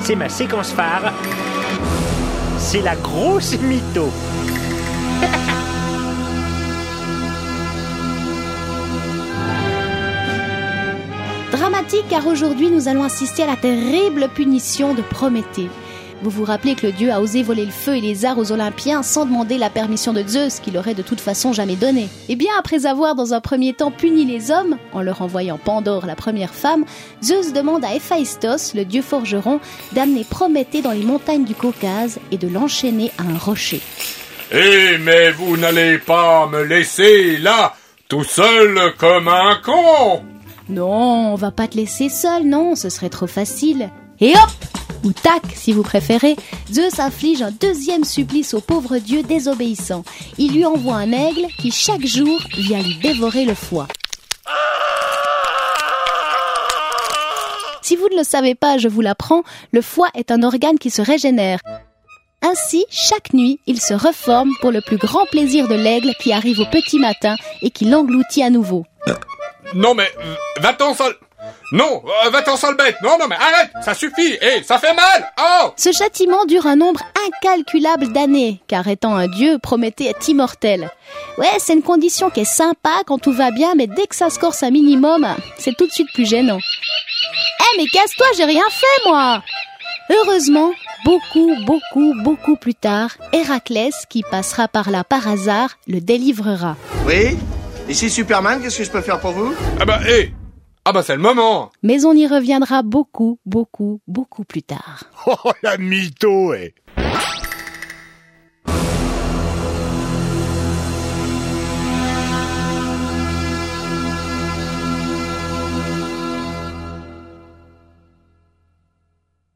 c'est ma séquence phare. C'est la grosse mytho. Dramatique car aujourd'hui nous allons assister à la terrible punition de Prométhée. Vous vous rappelez que le dieu a osé voler le feu et les arts aux Olympiens sans demander la permission de Zeus, qu'il aurait de toute façon jamais donnée. Et bien après avoir dans un premier temps puni les hommes, en leur envoyant Pandore, la première femme, Zeus demande à Héphaïstos, le dieu forgeron, d'amener Prométhée dans les montagnes du Caucase et de l'enchaîner à un rocher. Mais vous n'allez pas me laisser là, tout seul comme un con. Non, on va pas te laisser seul, non, ce serait trop facile. Et hop, ou tac, si vous préférez, Zeus inflige un deuxième supplice au pauvre dieu désobéissant. Il lui envoie un aigle qui, chaque jour, vient lui dévorer le foie. Si vous ne le savez pas, je vous l'apprends, le foie est un organe qui se régénère. Ainsi, chaque nuit, il se reforme pour le plus grand plaisir de l'aigle qui arrive au petit matin et qui l'engloutit à nouveau. Non mais, va-t'en seul. Non, va-t'en sale bête. Non mais arrête, ça suffit. Ça fait mal. Oh. Ce châtiment dure un nombre incalculable d'années, car étant un dieu, Prométhée est immortel. Ouais, c'est une condition qui est sympa quand tout va bien, mais dès que ça se corse un minimum, c'est tout de suite plus gênant. Mais casse-toi, j'ai rien fait, moi. Heureusement, beaucoup plus tard, Héraclès, qui passera par là par hasard, le délivrera. Oui, ici Superman, qu'est-ce que je peux faire pour vous? C'est le moment. Mais on y reviendra beaucoup plus tard. Oh, la mytho,